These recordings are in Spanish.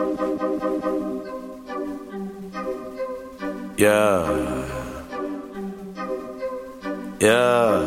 Yeah. Yeah.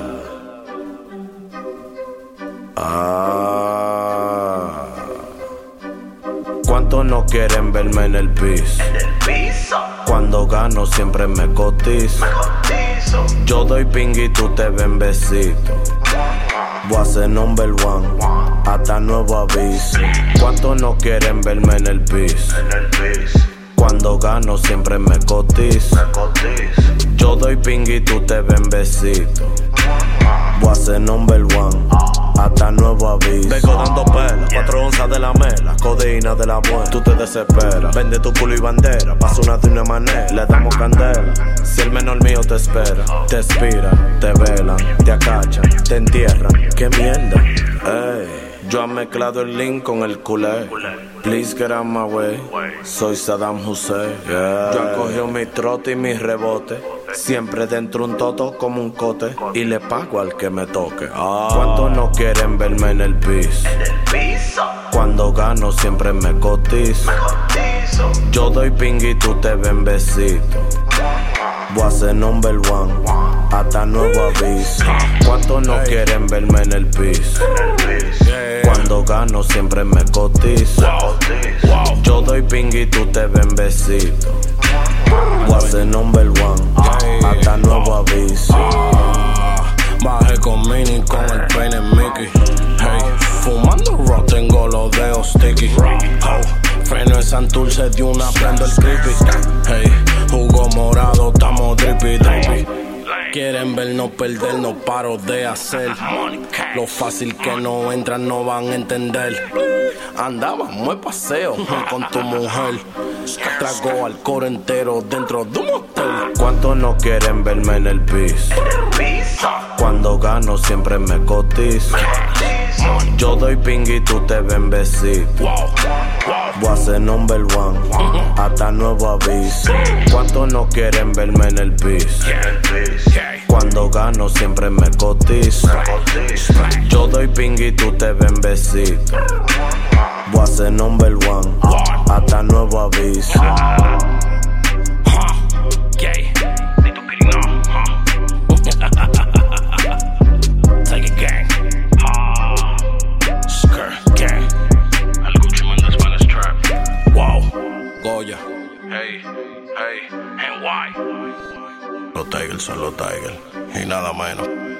¿Cuántos no quieren verme en el piso? Cuando gano siempre me cotizo. Yo doy ping y tú te ven besito. Voy a ser number one hasta nuevo aviso. ¿Cuántos no quieren verme en el piso? Cuando gano siempre me cotizo. Yo doy ping y tú te ven besito. Voy a ser number one hasta nuevo aviso. Vengo dando pela, 4 onzas de la mela, codeína de la buena. Tú te desesperas, vende tu culo y bandera. Pasa una de una manera, le damos candela. Si el menor mío te espera, te expira, te velan, te acachan, te entierran. ¡Qué mierda! Ey, yo he mezclado el link con el culé. Please get out my way. Soy Saddam Hussein. Yeah. Yo he cogido mi trote y mi rebote. Siempre dentro un toto como un cote. Y le pago al que me toque. ¿Cuántos no quieren verme en el piso? Cuando gano siempre me cotizo. Yo doy ping y tú te ven besito. Voy a ser number one hasta nuevo aviso. ¿Cuántos no quieren verme en el piso? Cuando gano siempre me cotizo. Yo doy ping y tú te ven besito. Voy a ser number one hasta nuevo aviso. Bajé con Mini con el peine Mickey. Hey, fumando rock tengo los dedos sticky. Freno de Santurce de una prendo el creepy. Hey, jugo morado, estamos drippy drippy. Quieren vernos perder, no paro de hacer. Lo fácil que no entran no van a entender. Andábamos de paseo con tu mujer. Trago alcohol entero dentro de un hotel. ¿Cuántos no quieren verme en el piso? Cuando gano siempre me cotizo. Yo doy ping y tú te ven besito. Voy a ser number one hasta nuevo aviso. ¿Cuántos no quieren verme en el piso? Cuando gano siempre me cotizo. Yo doy ping y tú te ven besito. Voy a ser number one hasta nuevo aviso. Take it gang. Skirt gang. El Gucci Mane del Spanish Trap. Wow. Goya. Hey, hey. And why? Los Tigers son los Tigers. Y nada menos.